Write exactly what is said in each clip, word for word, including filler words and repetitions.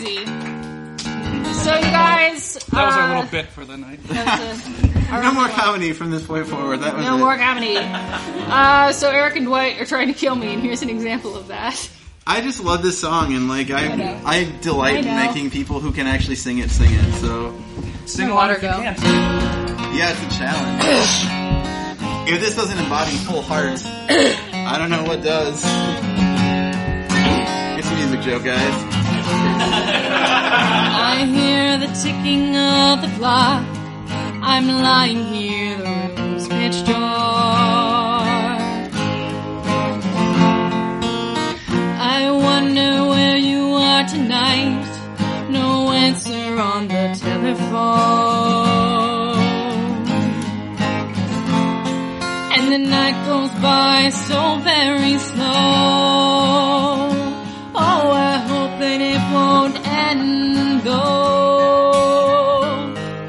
Hamity. So you guys... That was uh, our little bit for the night. No more comedy from this point forward. That was No it. more comedy. Uh, so Eric and Dwight are trying to kill me, and here's an example of that. I just love this song, and like I, I know. I, delight I in know. making people who can actually sing it sing it. So Sing Where along water if you go? can't. yeah, it's a challenge. If this doesn't embody full heart, I don't know what does. It's a music joke, guys. I hear the ticking of the clock. I'm lying here, the room's pitch dark. I wonder where you are tonight. No answer on the telephone. And the night goes by so very slow. Oh, I hope that it won't end though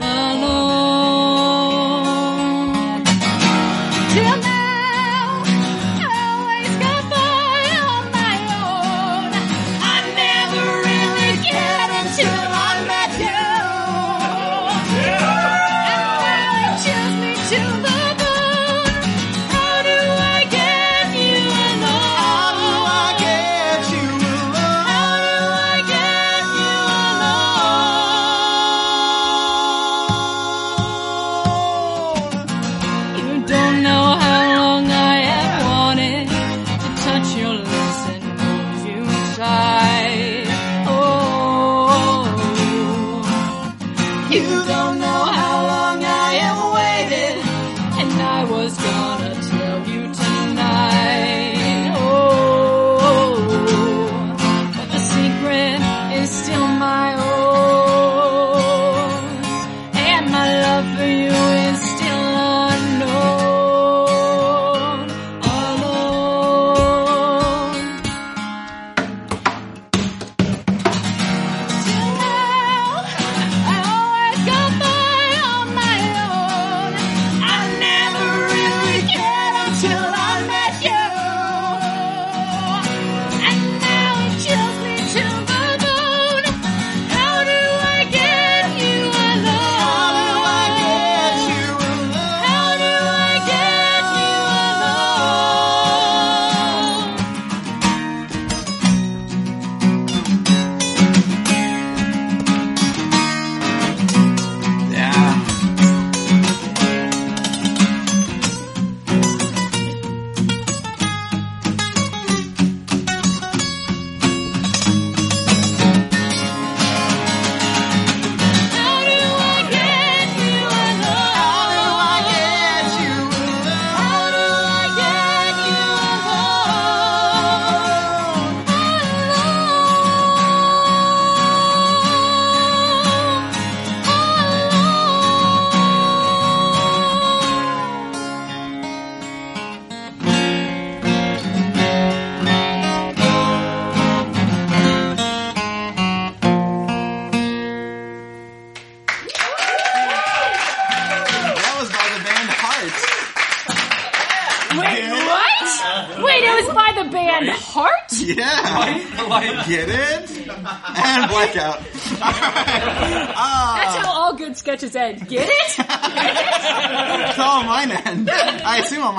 alone. Till now, I always got by on my own. I never really cared until I met you. And now it chills me to the bone. How do I get you alone? How do I get you alone? How do I get you alone? You don't know how long I have wanted to touch your lips and hold you tight. Oh, you don't know how long I have waited, and I was gonna tell you tonight. Oh, but the secret is still my own, and my love for you is still unknown. Alone. Till now, I always got by on my own. I never really cared until I met you. And now it chills me to the bone. How do I get you alone? How do I get you alone? How do I get you Yeah. How do I get you alone? How do I get you alone? How do I get you That was by the band Heart. Wait, what? Wait, it was by the band Heart? Yeah. Like, Get it? And blackout. That's how all good sketches end. Get it? It's all on mine end. I assume on